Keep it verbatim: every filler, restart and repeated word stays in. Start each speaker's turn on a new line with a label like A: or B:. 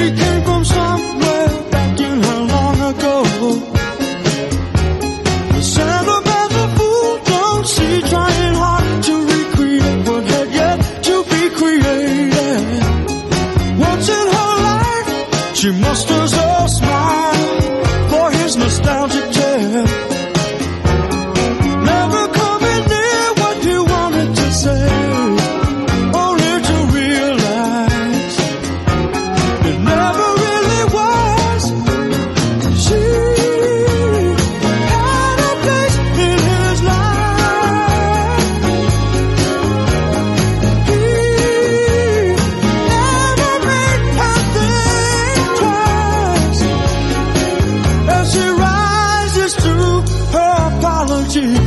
A: came from somewhere back in how long ago. The sound of as a fool don't see, trying hard to recreate what had yet to be created. Once in her life, she musters a smile for his nostalgic tale. Never coming near what he wanted to say, only to realize it never really was. She had a place in his life. He never made her think twice as she rises to her apology.